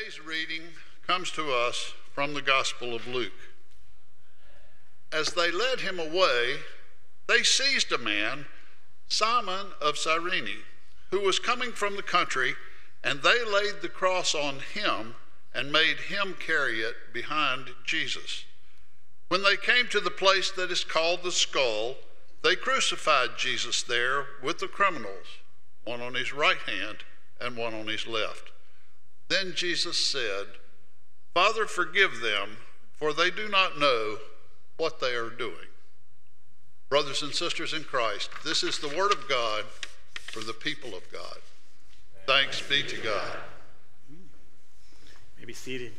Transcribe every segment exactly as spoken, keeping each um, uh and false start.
Today's reading comes to us from the Gospel of Luke. As they led him away, they seized a man, Simon of Cyrene, who was coming from the country, and they laid the cross on him and made him carry it behind Jesus. When they came to the place that is called the Skull, they crucified Jesus there with the criminals, one on his right hand and one on his left. Then Jesus said, "Father, forgive them, for they do not know what they are doing." Brothers and sisters in Christ, this is the word of God for the people of God. Thanks be to God. You may be seated.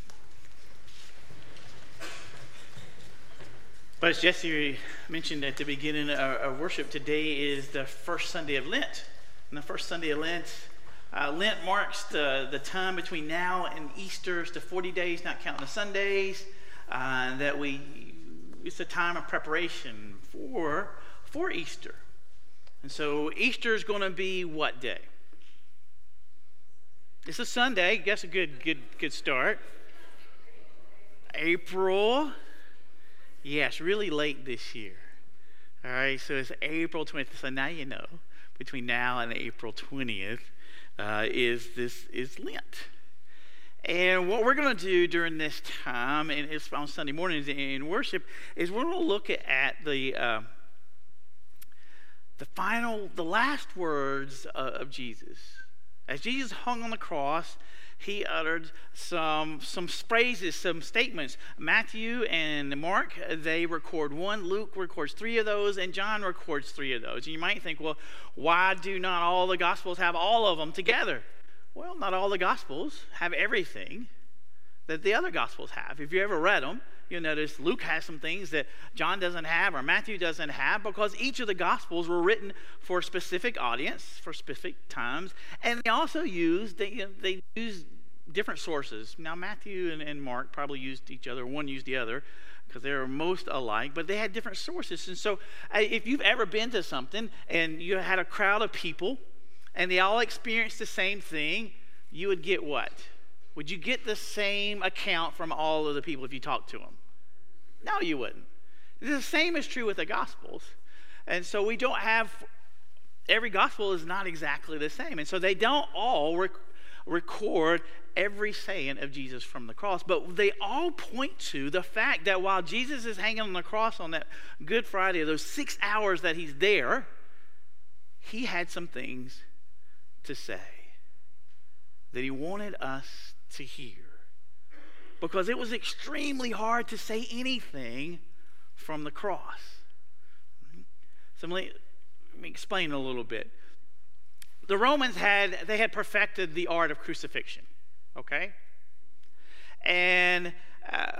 But as Jesse mentioned at the beginning of our worship, today is the first Sunday of Lent. And the first Sunday of Lent, uh, Lent marks the, the time between now and Easter. It's the forty days, not counting the Sundays, uh, that we, it's a time of preparation for, for Easter. And so Easter is going to be what day? It's a Sunday. I guess a good, good, good start. April. Yes, really late this year. All right, so it's April twentieth. So now you know, between now and April twentieth uh, is this is Lent. And what we're going to do during this time, and it's on Sunday mornings in worship, is we're going to look at the uh, the final, the last words uh, of Jesus. As Jesus hung on the cross, he uttered some some phrases, some statements. Matthew and Mark, they record one. Luke records three of those, and John records three of those. And you might think, well, why do not all the Gospels have all of them together? Well, not all the Gospels have everything that the other Gospels have. If you ever read them, you'll notice Luke has some things that John doesn't have or Matthew doesn't have, because each of the Gospels were written for a specific audience, for specific times, and they also used, they, you know, they used different sources. Now, Matthew and, and Mark probably used each other. One used the other because they were most alike, but they had different sources. And so uh, if you've ever been to something and you had a crowd of people and they all experienced the same thing, you would get what? Would you get the same account from all of the people if you talked to them? No, you wouldn't. The same is true with the Gospels. And so we don't have, every Gospel is not exactly the same. And so they don't all rec- record every saying of Jesus from the cross, but they all point to the fact that while Jesus is hanging on the cross on that Good Friday, those six hours that he's there, he had some things to say that he wanted us to hear, because it was extremely hard to say anything from the cross. So let me, let me explain a little bit. The Romans had, they had perfected the art of crucifixion, okay? And uh,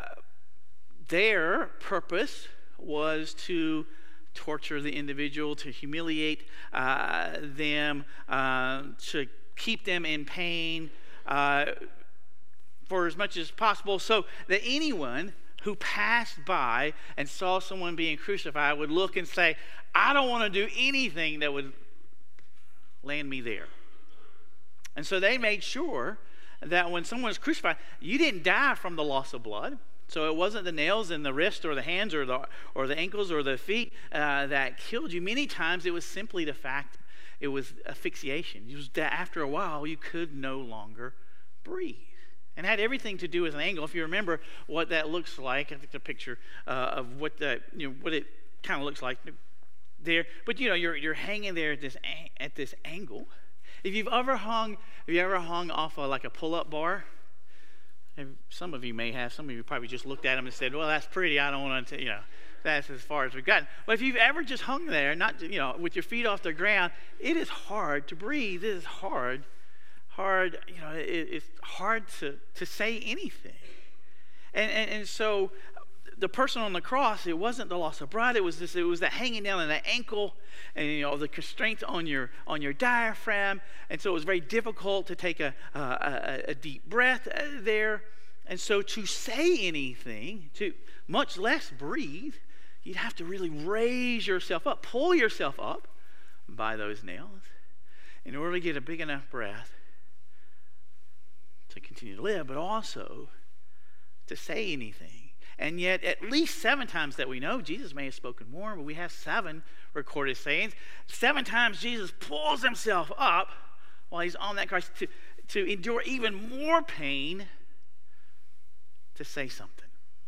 their purpose was to torture the individual, to humiliate uh, them, uh, to keep them in pain uh, for as much as possible, so that anyone who passed by and saw someone being crucified would look and say, I don't want to do anything that would land me there. And so they made sure that when someone was crucified, you didn't die from the loss of blood. So it wasn't the nails in the wrist or the hands or the or the ankles or the feet uh, that killed you. Many times it was simply the fact it was asphyxiation. It was that after a while you could no longer breathe. And had everything to do with an angle. If you remember what that looks like, I think the picture uh, of what the you know what it kind of looks like there. But you know, you're you're hanging there at this at this angle. If you've ever hung, have you ever hung off of like a pull-up bar? And some of you may have. Some of you probably just looked at them and said, "Well, that's pretty. I don't want to." You know, that's as far as we've gotten. But if you've ever just hung there, not you know, with your feet off the ground, it is hard to breathe. It is hard. Hard, you know, it, it's hard to, to say anything. And, and and so the person on the cross, it wasn't the loss of blood, it was this, it was that hanging down in the ankle and you know the constraints on your on your diaphragm. And so it was very difficult to take a a, a deep breath there. And so to say anything, to much less breathe, you'd have to really raise yourself up, pull yourself up by those nails in order to get a big enough breath to continue to live, but also to say anything. And yet, at least seven times that we know, Jesus may have spoken more, but we have seven recorded sayings. Seven times Jesus pulls himself up while he's on that cross to, to endure even more pain to say something.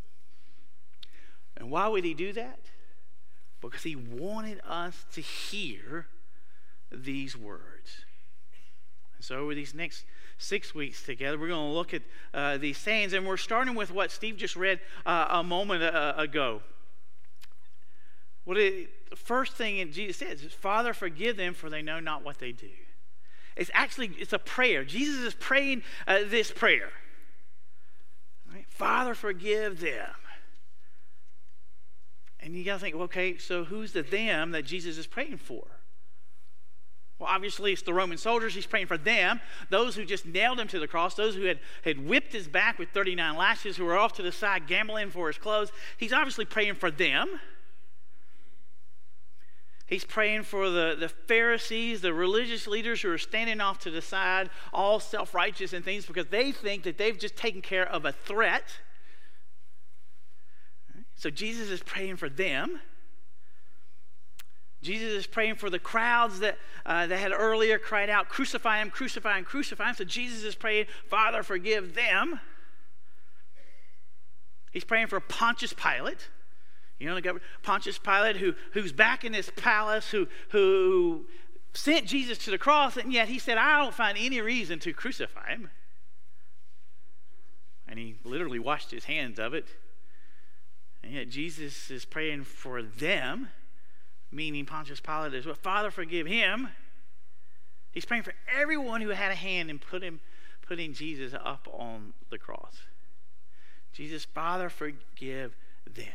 And why would he do that? Because he wanted us to hear these words. And so over these next six weeks together, we're going to look at uh, these sayings, and we're starting with what Steve just read uh, a moment uh, ago. What it, the first thing that Jesus says is, Father, forgive them, for they know not what they do. It's actually, it's a prayer. Jesus is praying uh, this prayer. Right? Father, forgive them. And you got to think, okay, so who's the them that Jesus is praying for? Well, obviously, it's the Roman soldiers. He's praying for them, those who just nailed him to the cross, those who had, had whipped his back with thirty-nine lashes, who were off to the side gambling for his clothes. He's obviously praying for them. He's praying for the, the Pharisees, the religious leaders who are standing off to the side, all self-righteous and things, because they think that they've just taken care of a threat. So Jesus is praying for them. Jesus is praying for the crowds that, uh, that had earlier cried out, crucify him, crucify him, crucify him. So Jesus is praying, Father, forgive them. He's praying for Pontius Pilate. You know, the governor, Pontius Pilate, who, who's back in his palace, who, who sent Jesus to the cross, and yet he said, I don't find any reason to crucify him. And he literally washed his hands of it. And yet Jesus is praying for them, meaning Pontius Pilate as well. Father, forgive him. He's praying for everyone who had a hand in putting, putting Jesus up on the cross. Jesus, Father, forgive them.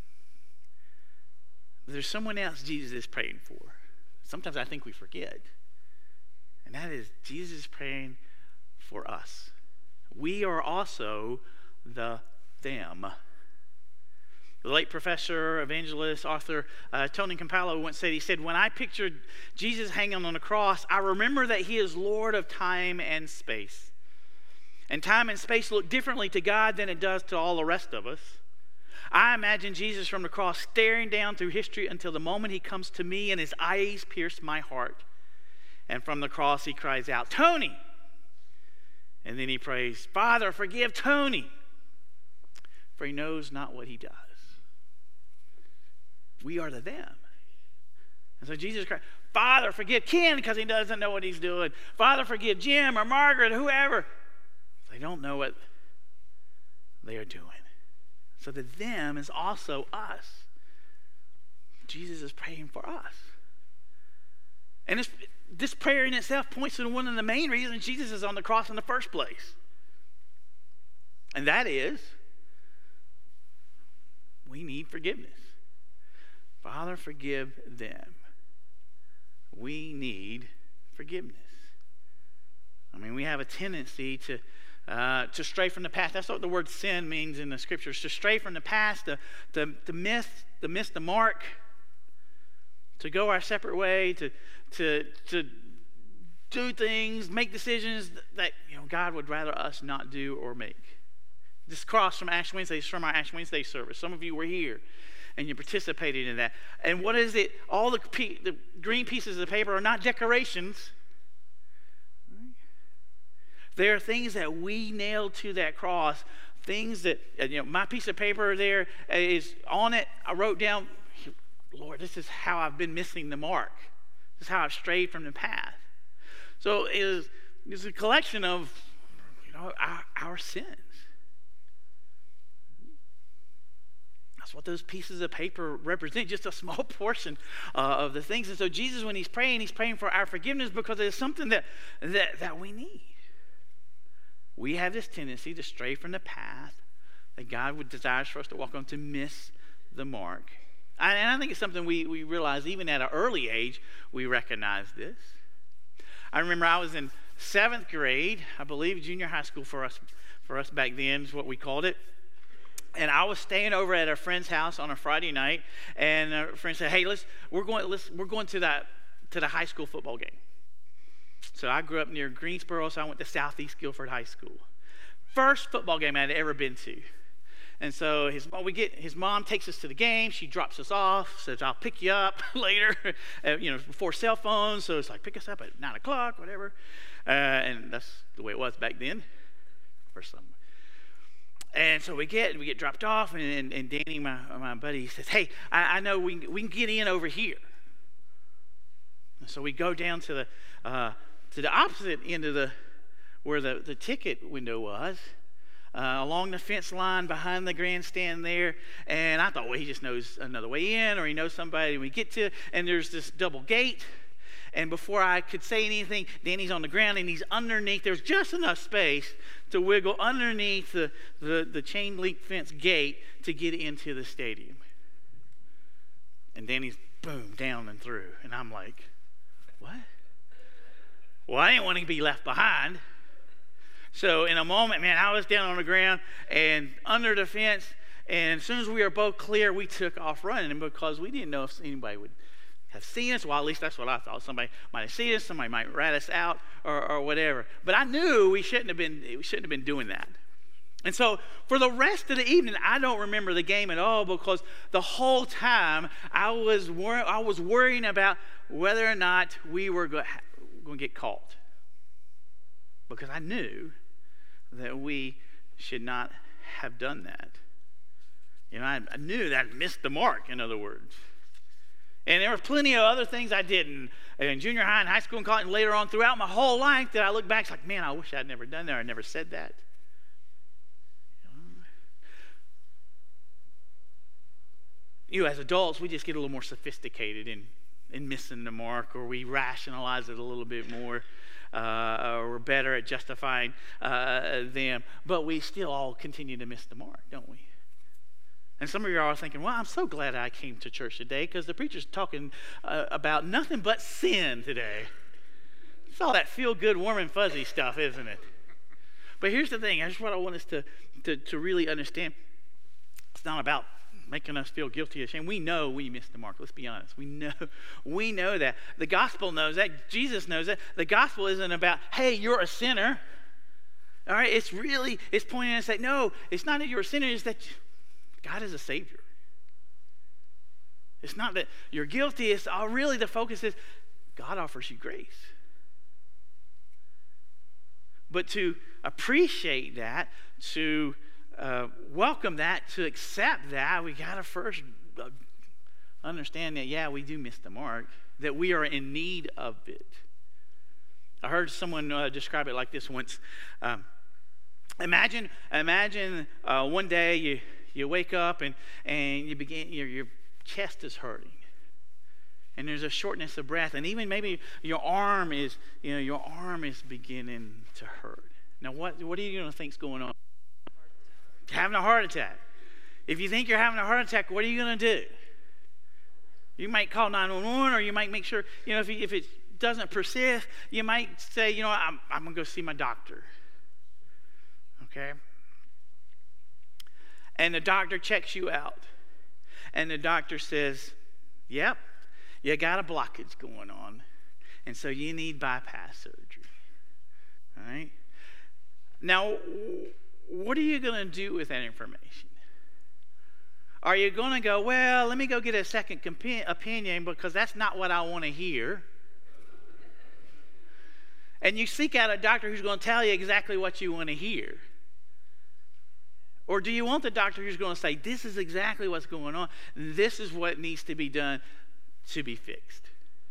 But there's someone else Jesus is praying for. Sometimes I think we forget. And that is Jesus is praying for us. We are also the them. The late professor, evangelist, author uh, Tony Campolo once said, he said, when I pictured Jesus hanging on the cross, I remember that he is Lord of time and space. And time and space look differently to God than it does to all the rest of us. I imagine Jesus from the cross staring down through history until the moment he comes to me and his eyes pierce my heart. And from the cross he cries out, Tony! And then he prays, Father, forgive Tony, for he knows not what he does. We are the them. And so Jesus Christ, Father, forgive Ken because he doesn't know what he's doing. Father, forgive Jim or Margaret or whoever. They don't know what they are doing. So the them is also us. Jesus is praying for us. And this, this prayer in itself points to one of the main reasons Jesus is on the cross in the first place. And that is, we need forgiveness. Father, forgive them. We need forgiveness. I mean, we have a tendency to uh, to stray from the path. That's what the word sin means in the scriptures. To stray from the past, to, to, to miss, to miss the mark, to go our separate way, to, to, to do things, make decisions that you know God would rather us not do or make. This cross from Ash Wednesday is from our Ash Wednesday service. Some of you were here and you participated in that. And what is it? All the, pe- the green pieces of paper are not decorations. They are things that we nailed to that cross. Things that, you know, my piece of paper there is on it. I wrote down, Lord, this is how I've been missing the mark. This is how I've strayed from the path. So it is, it's a collection of, you know, our, our sins. That's what those pieces of paper represent, just a small portion uh, of the things. And so Jesus, when he's praying, he's praying for our forgiveness because it's something that, that, that we need. We have this tendency to stray from the path that God would desire for us to walk on, to miss the mark. And I think it's something we, we realize even at an early age, we recognize this. I remember I was in seventh grade, I believe junior high school for us, for us back then is what we called it. And I was staying over at a friend's house on a Friday night, and a friend said, "Hey, let's we're going let's we're going to that to the high school football game." So I grew up near Greensboro, so I went to Southeast Guilford High School. First football game I'd ever been to. And so his we get his mom takes us to the game. She drops us off, says, "I'll pick you up later." uh, you know, before cell phones, so it's like pick us up at nine o'clock, whatever. Uh, and that's the way it was back then. For some. And so we get we get dropped off, and, and, and Danny, my my buddy, says, "Hey, I, I know we we can get in over here." And so we go down to the uh, to the opposite end of the where the, the ticket window was. Uh, along the fence line behind the grandstand there, and I thought, well, he just knows another way in, or he knows somebody. We get to, and there's this double gate, and before I could say anything, Danny's on the ground, and he's underneath. There's just enough space to wiggle underneath the, the, the chain link fence gate to get into the stadium. And Danny's, boom, down and through, and I'm like, what? Well, I didn't want to be left behind. So in a moment, man, I was down on the ground and under the fence, and as soon as we were both clear, we took off running because we didn't know if anybody would have seen us. Well, at least that's what I thought. Somebody might have seen us, somebody might rat us out or, or whatever. But I knew we shouldn't have been we shouldn't have been doing that. And so for the rest of the evening, I don't remember the game at all because the whole time I was wor- I was worrying about whether or not we were go- going to get caught. Because I knew that we should not have done that. You know, I, I knew that I missed the mark, in other words. And there were plenty of other things I did in, in junior high and high school and college and later on throughout my whole life that I look back, it's like, man, I wish I'd never done that. I never said that. You know, as adults, we just get a little more sophisticated in, in missing the mark, or we rationalize it a little bit more. Uh, or we're better at justifying uh, them, but we still all continue to miss the mark, don't we? And some of you are thinking, well, I'm so glad I came to church today because the preacher's talking uh, about nothing but sin today. It's all that feel-good, warm and fuzzy stuff, isn't it? But here's the thing. Here's what I want us to, to, to really understand. It's not about making us feel guilty or ashamed. We know we missed the mark. Let's be honest. We know, we know that. The gospel knows that. Jesus knows that. The gospel isn't about, hey, you're a sinner. All right? It's really, it's pointing us that, no, it's not that you're a sinner. It's that God is a Savior. It's not that you're guilty. It's all really the focus is God offers you grace. But to appreciate that, to Uh, welcome that, to accept that, we got to first uh, understand that, yeah, we do miss the mark, that we are in need of it. I heard someone uh, describe it like this once. Um, imagine imagine uh, one day you, you wake up and, and you begin, your, your chest is hurting. And there's a shortness of breath. And even maybe your arm is, you know, your arm is beginning to hurt. Now, what, what are you going to think is going on? Having a heart attack. If you think you're having a heart attack, what are you going to do? You might call nine one one, or you might make sure, you know, if, you, if it doesn't persist, you might say, you know, I'm, I'm going to go see my doctor. Okay? And the doctor checks you out. And the doctor says, yep, you got a blockage going on. And so you need bypass surgery. All right? Now, what are you going to do with that information? Are you going to go, well, let me go get a second compi- opinion because that's not what I want to hear? And you seek out a doctor who's going to tell you exactly what you want to hear. Or do you want the doctor who's going to say, this is exactly what's going on, this is what needs to be done to be fixed?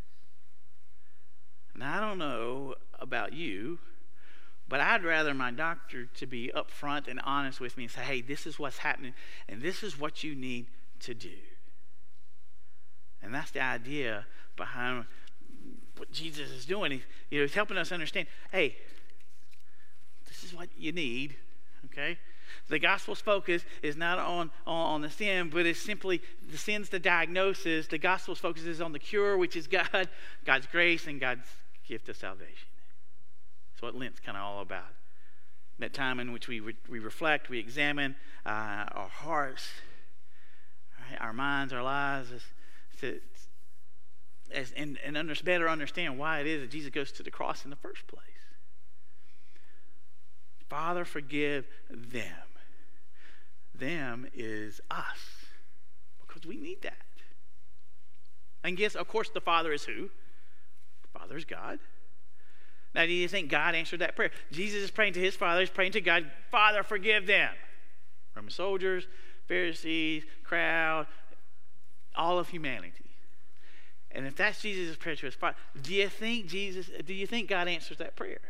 Now, I don't know about you, but I'd rather my doctor to be upfront and honest with me and say, hey, this is what's happening, and this is what you need to do. And that's the idea behind what Jesus is doing. He, you know, he's helping us understand, hey, this is what you need, okay? The gospel's focus is not on, on, on the sin, but it's simply the sin's the diagnosis. The gospel's focus is on the cure, which is God, God's grace, and God's gift of salvation. That's what Lent's kind of all about. That time in which we re- we reflect, we examine uh, our hearts, right, our minds, our lives, as, to, as, and, and under, better understand why it is that Jesus goes to the cross in the first place. Father, forgive them. Them is us, because we need that. And guess, of course, the Father is who? The Father is God. Now, do you think God answered that prayer? Jesus is praying to his Father. He's praying to God, Father, forgive them. Roman soldiers, Pharisees, crowd, all of humanity. And if that's Jesus' prayer to his Father, do you think Jesus, do you think God answers that prayer?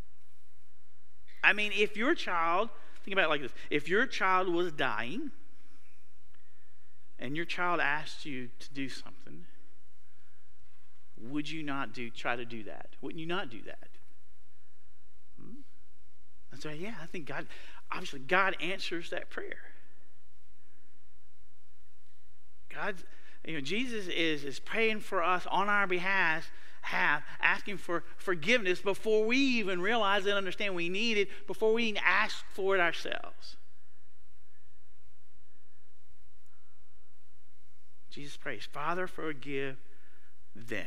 I mean, if your child, think about it like this. If your child was dying and your child asked you to do something, would you not do try to do that? Wouldn't you not do that? Hmm? And so, yeah, I think God, obviously, God answers that prayer. God's, you know, Jesus is, is praying for us on our behalf, have, asking for forgiveness before we even realize and understand we need it, before we even ask for it ourselves. Jesus prays, Father, forgive them.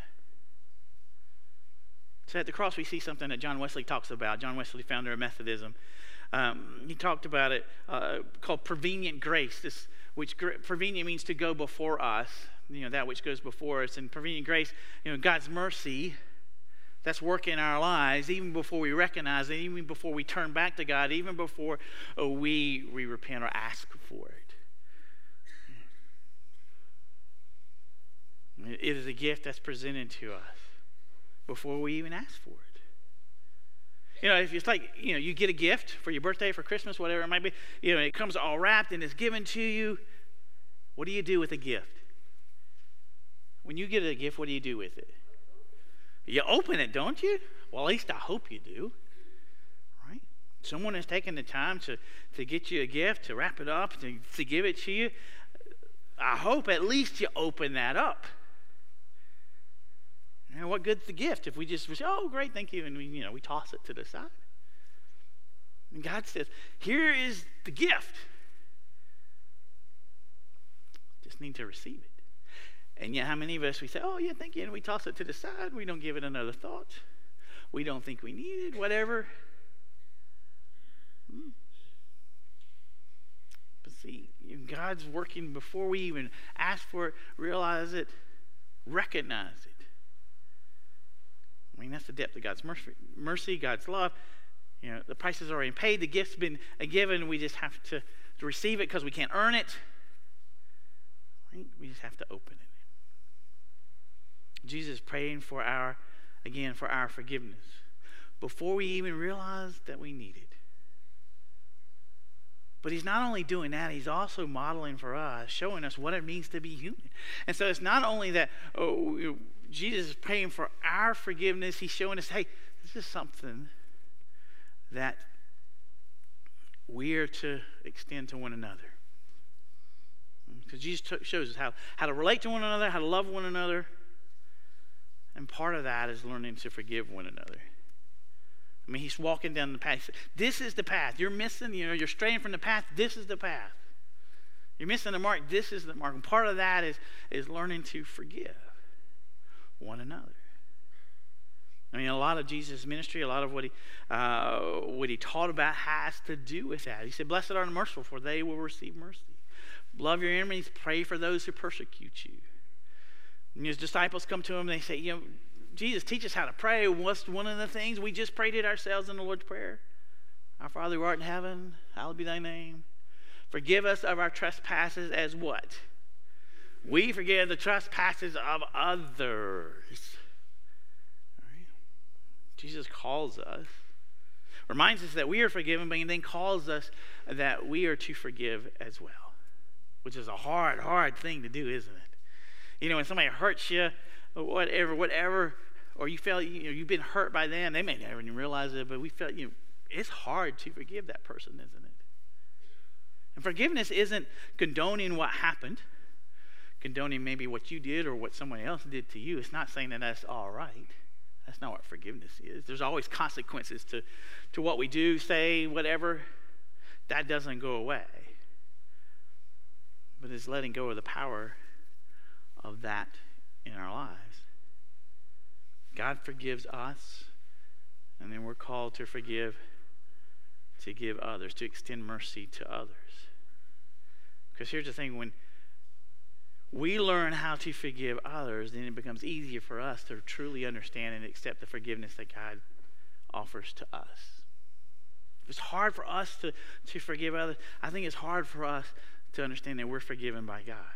So at the cross, we see something that John Wesley talks about. John Wesley, founder of Methodism. Um, he talked about it uh, called prevenient grace, this, which gr- prevenient means to go before us, you know, that which goes before us. And prevenient grace, you know, God's mercy, that's working in our lives even before we recognize it, even before we turn back to God, even before uh, we, we repent or ask for it. It is a gift that's presented to us before we even ask for it. You know, if it's like, you know, you get a gift for your birthday, for Christmas, whatever it might be, you know, it comes all wrapped and it's given to you. What do you do with a gift? When you get a gift, what do you do with it? You open it, don't you? Well, at least I hope you do. Right? Someone has taken the time to, to get you a gift, to wrap it up, to, to give it to you. I hope at least you open that up. And what good's the gift if we just say, oh, great, thank you, and we, you know, we toss it to the side? And God says, here is the gift. Just need to receive it. And yet how many of us, we say, oh, yeah, thank you, and we toss it to the side. We don't give it another thought. We don't think we need it, whatever. Hmm. But see, God's working before we even ask for it, realize it, recognize it. I mean, that's the depth of God's mercy, mercy, God's love. You know, the price is already paid. The gift's been given. We just have to, to receive it because we can't earn it. Right? We just have to open it. Jesus is praying for our, again, for our forgiveness before we even realize that we need it. But he's not only doing that, he's also modeling for us, showing us what it means to be human. And so it's not only that oh, Jesus is praying for our forgiveness, he's showing us, hey, this is something that we are to extend to one another. Because Jesus t- shows us how, how to relate to one another, how to love one another. And part of that is learning to forgive one another. I mean, he's walking down the path. This is the path. You're missing, you know, you're straying from the path. This is the path. You're missing the mark. This is the mark. And part of that is, is learning to forgive one another. I mean, a lot of Jesus' ministry, a lot of what he uh, what he taught about has to do with that. He said, blessed are the merciful, for they will receive mercy. Love your enemies. Pray for those who persecute you. And his disciples come to him and they say, you know, Jesus, teach us how to pray. What's one of the things? We just prayed it ourselves in the Lord's Prayer. Our Father who art in heaven, hallowed be thy name. Forgive us of our trespasses as what? We forgive the trespasses of others. All right? Jesus calls us, reminds us that we are forgiven, but he then calls us that we are to forgive as well. Which is a hard, hard thing to do, isn't it? You know, when somebody hurts you, whatever, whatever, or you feel, you know, you've been hurt by them, they may never even realize it, but we felt, you know, it's hard to forgive that person, isn't it? And forgiveness isn't condoning what happened, condoning maybe what you did or what someone else did to you. It's not saying that that's all right. That's not what forgiveness is. There's always consequences to, to what we do, say, whatever. That doesn't go away. But it's letting go of the power of that in our lives. God forgives us, and then we're called to forgive to give others, to extend mercy to others. Because here's the thing, when we learn how to forgive others, then it becomes easier for us to truly understand and accept the forgiveness that God offers to us. If it's hard for us to, to forgive others, I think it's hard for us to understand that we're forgiven by God.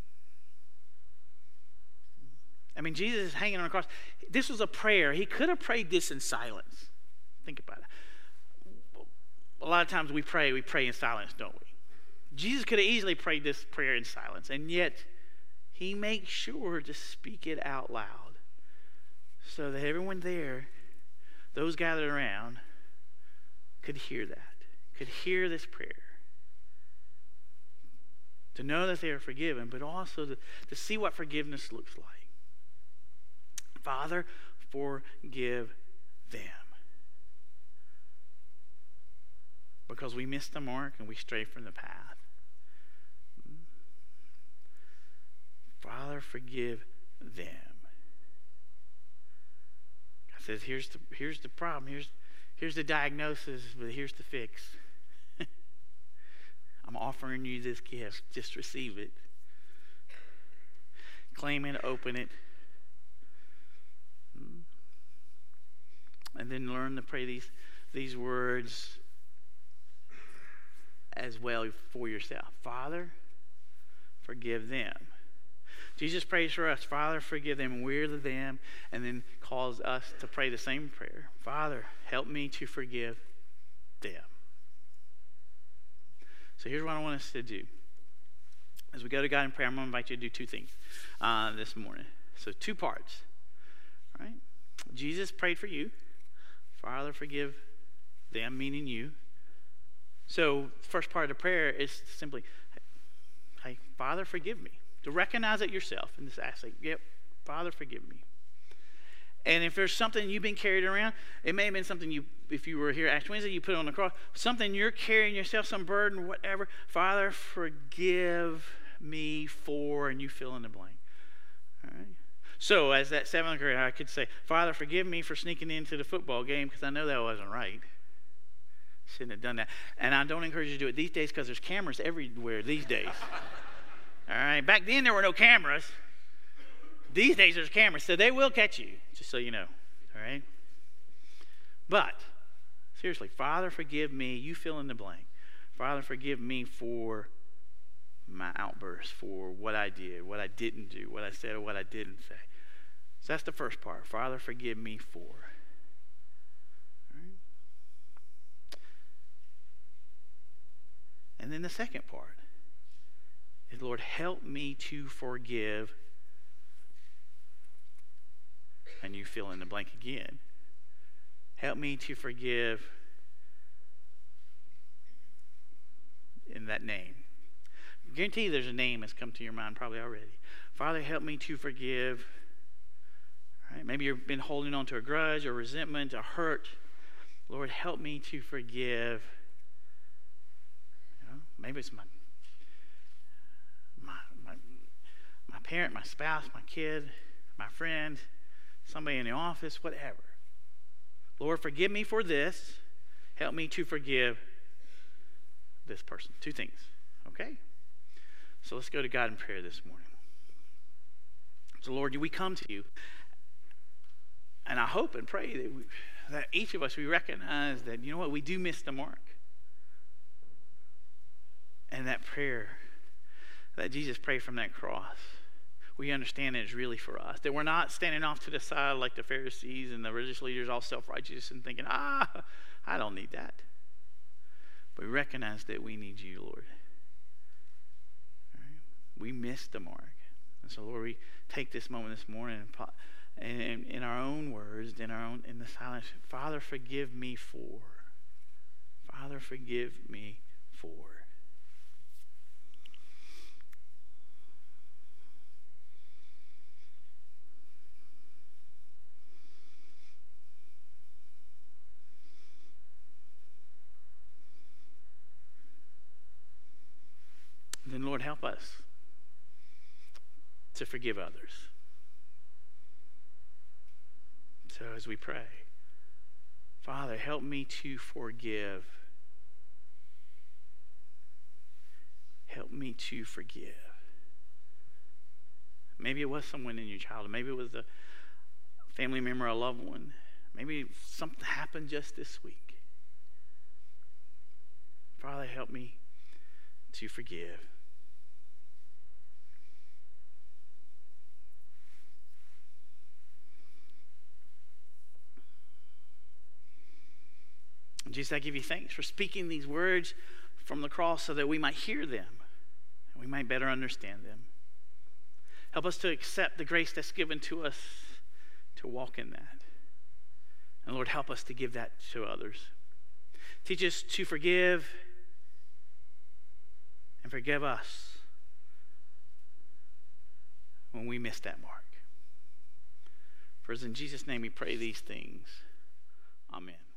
I mean, Jesus is hanging on the cross. This was a prayer. He could have prayed this in silence. Think about it. A lot of times we pray, we pray in silence, don't we? Jesus could have easily prayed this prayer in silence, and yet he makes sure to speak it out loud so that everyone there, those gathered around, could hear that, could hear this prayer. To know that they are forgiven, but also to, to see what forgiveness looks like. Father, forgive them. Because we missed the mark and we stray from the path. Father, forgive them. God says, here's the, here's the problem. Here's, here's the diagnosis, but here's the fix. I'm offering you this gift. Just receive it. Claim it, open it. And then learn to pray these, these words as well for yourself. Father, forgive them. Jesus prays for us. Father, forgive them. We're the them. And then calls us to pray the same prayer. Father, help me to forgive them. So here's what I want us to do. As we go to God in prayer, I'm going to invite you to do two things uh, this morning. So two parts. All right? Jesus prayed for you. Father, forgive them, meaning you. So the first part of the prayer is simply, hey, Father, forgive me. To recognize it yourself and just ask, like, yep, Father, forgive me. And if there's something you've been carried around, it may have been something you, if you were here Ash Wednesday, you put it on the cross, something you're carrying yourself, some burden, whatever. Father, forgive me for, and you fill in the blank. All right? So as that seventh grader, I could say, Father, forgive me for sneaking into the football game because I know that wasn't right. Shouldn't have done that. And I don't encourage you to do it these days because there's cameras everywhere these days. All right. Back then there were no cameras. These days there's cameras, so they will catch you, just so you know. All right. But seriously, Father, forgive me. You fill in the blank. Father, forgive me for my outburst, for what I did, what I didn't do, what I said or what I didn't say. So that's the first part. Father, forgive me for. All right. And then the second part is, Lord, help me to forgive. And you fill in the blank again. Help me to forgive in that name. I guarantee you there's a name that's come to your mind probably already. Father, help me to forgive. All right, maybe you've been holding on to a grudge or resentment, a hurt. Lord, help me to forgive. You know, maybe it's my, my, my, my parent, my spouse, my kid, my friend, somebody in the office, whatever. Lord, forgive me for this. Help me to forgive this person. Two things. Okay? So let's go to God in prayer this morning. So Lord, we come to you, and I hope and pray that, we, that each of us, we recognize that, you know what, we do miss the mark. And that prayer that Jesus prayed from that cross, we understand that it's really for us. That we're not standing off to the side like the Pharisees and the religious leaders, all self-righteous and thinking, ah, I don't need that. But we recognize that we need you, Lord. All right? We missed the mark. And so, Lord, we take this moment this morning and in, in our own words, in our own, in the silence, Father, forgive me for. Father, forgive me for. Then, Lord, help us to forgive others. So as we pray, Father, help me to forgive me to forgive. Maybe it was someone in your childhood. Maybe it was a family member, a loved one. Maybe something happened just this week. Father, help me to forgive. Jesus, I give you thanks for speaking these words from the cross so that we might hear them and we might better understand them. Help us to accept the grace that's given to us to walk in that. And Lord, help us to give that to others. Teach us to forgive and forgive us when we miss that mark. For it's in Jesus' name we pray these things. Amen.